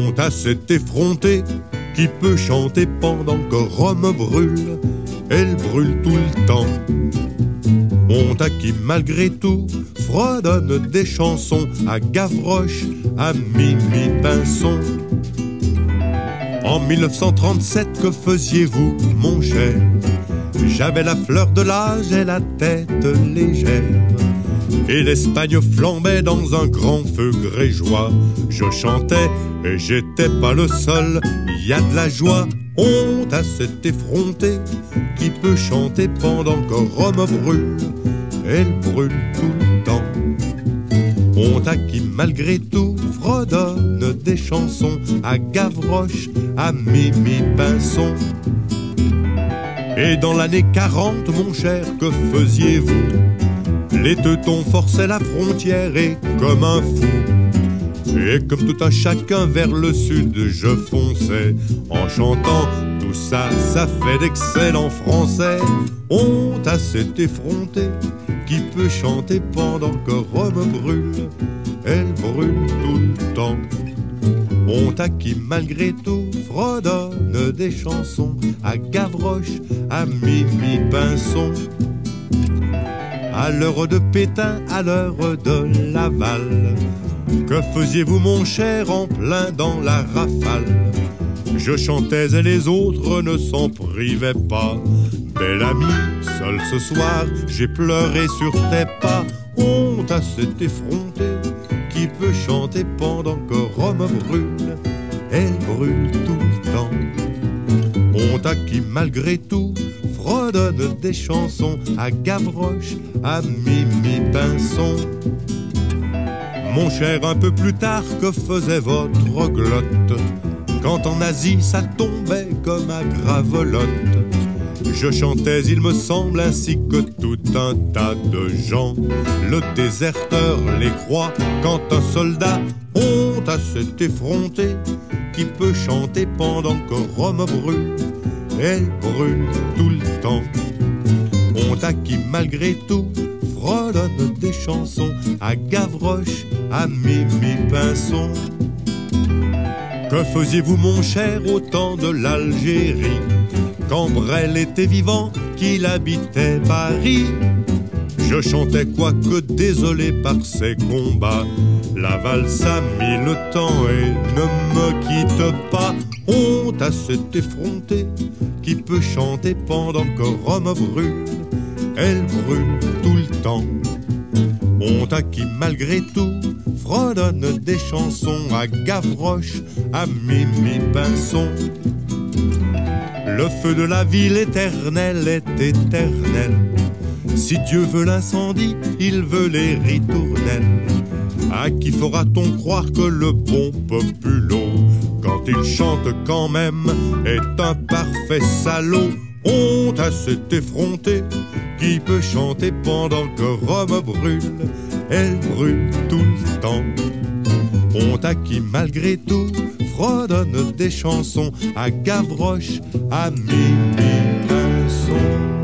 Honte à cet effronté qui peut chanter pendant que Rome brûle, elle brûle tout le temps. Honte à qui malgré tout fredonne des chansons à Gavroche, à Mimi Pinson. En 1937, que faisiez-vous, mon cher? J'avais la fleur de l'âge et la tête légère, et l'Espagne flambait dans un grand feu grégeois. Je chantais et j'étais pas le seul, y a de la joie. Honte à cet effronté qui peut chanter pendant que Rome brûle, elle brûle tout le temps. Honte à qui malgré tout fredonne des chansons à Gavroche, à Mimi Pinson. Et dans l'année 40, mon cher, que faisiez-vous? Les Teutons forçaient la frontière et comme un fou, et comme tout un chacun vers le sud, je fonçais en chantant tout ça, ça fait d'excellents français. Honte à cet effronté qui peut chanter pendant que Rome brûle, elle brûle tout le temps. Honte à qui malgré tout fredonne des chansons à Gavroche, à Mimi Pinson. À l'heure de Pétain, à l'heure de Laval, que faisiez-vous mon cher en plein dans la rafale? Je chantais et les autres ne s'en privaient pas. Bel ami, seul ce soir, j'ai pleuré sur tes pas. Honte à cet effronté qui peut chanter pendant que Rome brûle, elle brûle tout le temps. Honte à qui malgré tout fredonne des chansons à Gavroche, à Mimi Pinson. Mon cher, un peu plus tard, que faisait votre glotte quand en Asie ça tombait comme à Gravelotte? Je chantais, il me semble, ainsi que tout un tas de gens. Le déserteur les croit quand un soldat. Honte à cet effronté qui peut chanter pendant que Rome brûle, elle brûle tout le temps. Honte à qui malgré tout fredonne des chansons à Gavroche, à Mimi Pinson. Que faisiez-vous mon cher au temps de l'Algérie, quand Brel était vivant, qu'il habitait Paris? Je chantais quoique désolé par ces combats, la valse a mis le temps et ne me quitte pas. Honte à cet effronté qui peut chanter pendant que Rome brûle, elle brûle tout le temps. Honte à qui malgré tout fredonne des chansons à Gavroche, à Mimi Pinson. Le feu de la ville éternelle est éternel. Si Dieu veut l'incendie, il veut les ritournelles. À qui fera-t-on croire que le bon populo, quand il chante quand même, est un parfait salaud? Honte à cet effronté qui peut chanter pendant que Rome brûle, elle brûle tout le temps. Honte à qui malgré tout fredonne des chansons à Gavroche, à Mimi Pinson.